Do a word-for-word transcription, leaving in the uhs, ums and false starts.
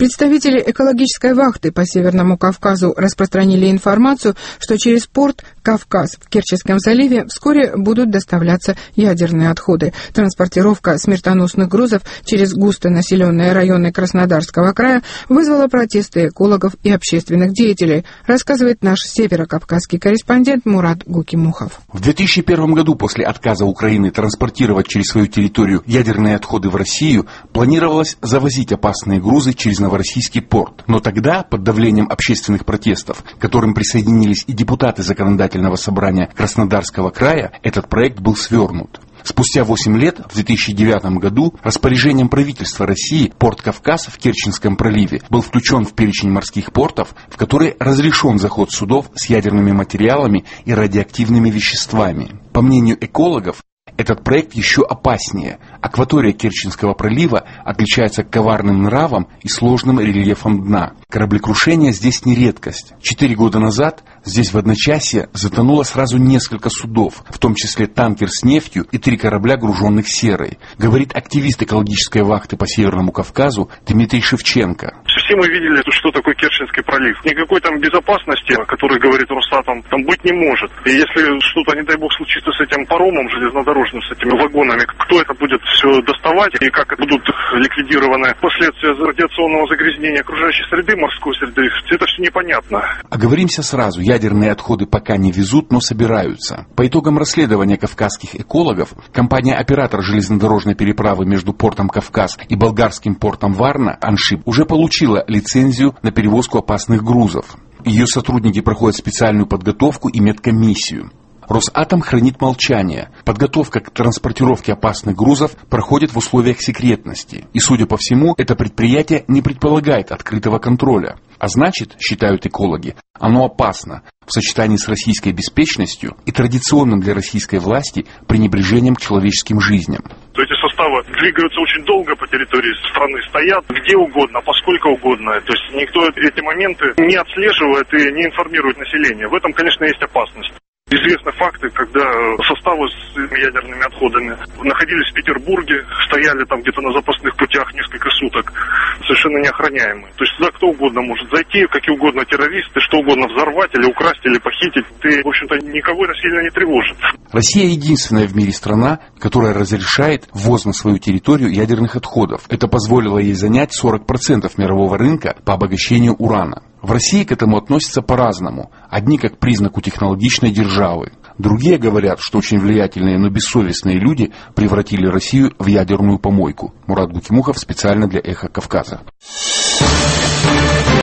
Представители экологической вахты по Северному Кавказу распространили информацию, что через порт «Кавказ» в Керченском заливе вскоре будут доставляться ядерные отходы. Транспортировка смертоносных грузов через густонаселенные районы Краснодарского края вызвала протесты экологов и общественных деятелей, рассказывает наш северокавказский корреспондент Мурат Гукимухов. В две тысячи первом году после отказа Украины транспортировать через свою территорию ядерные отходы в Россию планировалось завозить опасные грузы через Новороссийский порт. Но тогда, под давлением общественных протестов, к которым присоединились и депутаты законодательного собрания Краснодарского края, этот проект был свернут. Спустя восемь лет, в две тысячи девятом году, распоряжением правительства России порт Кавказ в Керченском проливе был включен в перечень морских портов, в который разрешен заход судов с ядерными материалами и радиоактивными веществами. По мнению экологов, этот проект еще опаснее. Акватория Керченского пролива отличается коварным нравом и сложным рельефом дна. Кораблекрушение здесь не редкость. Четыре года назад здесь в одночасье затонуло сразу несколько судов, в том числе танкер с нефтью и три корабля, груженных серой, говорит активист экологической вахты по Северному Кавказу Дмитрий Шевченко. Все мы видели, что такое Керченский пролив. Никакой там безопасности, о которой говорит Росатом, там быть не может. И если что-то, не дай бог, случится с этим паромом железнодорожным, с этими вагонами, кто это будет все доставать и как будут ликвидированы последствия радиационного загрязнения окружающей среды, морской среды, это все непонятно. Оговоримся сразу, ядерные отходы пока не везут, но собираются. По итогам расследования кавказских экологов, компания-оператор железнодорожной переправы между портом Кавказ и болгарским портом Варна, Аншип, уже получила лицензию на перевозку опасных грузов. Ее сотрудники проходят специальную подготовку и медкомиссию. Росатом хранит молчание. Подготовка к транспортировке опасных грузов проходит в условиях секретности. И, судя по всему, это предприятие не предполагает открытого контроля. А значит, считают экологи, оно опасно в сочетании с российской беспечностью и традиционным для российской власти пренебрежением к человеческим жизням. Эти составы двигаются очень долго по территории страны, стоят где угодно, поскольку угодно. То есть никто эти моменты не отслеживает и не информирует население. В этом, конечно, есть опасность. Известны факты, когда составы с ядерными отходами находились в Петербурге, стояли там где-то на запасных путях несколько суток, совершенно неохраняемые. То есть туда кто угодно может зайти, какие угодно террористы, что угодно взорвать или украсть, или похитить. Ты, в общем-то, никого это сильно не тревожит. Россия единственная в мире страна, которая разрешает ввоз на свою территорию ядерных отходов. Это позволило ей занять сорок процентов мирового рынка по обогащению урана. В России к этому относятся по-разному. Одни как к признаку технологичной державы. Другие говорят, что очень влиятельные, но бессовестные люди превратили Россию в ядерную помойку. Мурат Гукимухов специально для «Эхо Кавказа».